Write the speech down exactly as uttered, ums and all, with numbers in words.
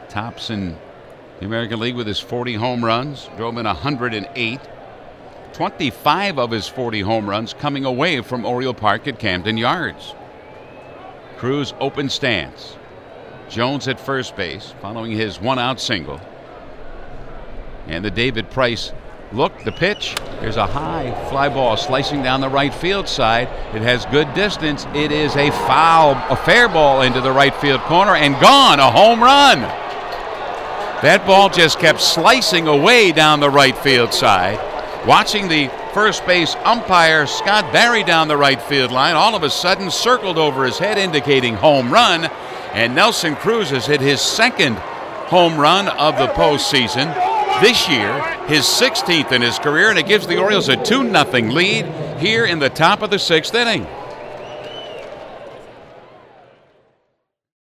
Tops in the American League with his forty home runs. Drove in one hundred eight. twenty-five of his forty home runs coming away from Oriole Park at Camden Yards. Cruz open stance. Jones at first base following his one-out single. And the David Price look, the pitch. There's a high fly ball slicing down the right field side. It has good distance. It is a foul, a fair ball into the right field corner and gone, a home run. That ball just kept slicing away down the right field side. Watching the first base umpire, Scott Barry, down the right field line, all of a sudden circled over his head indicating home run. And Nelson Cruz has hit his second home run of the postseason this year, his sixteenth in his career, and it gives the Orioles a two nothing lead here in the top of the sixth inning.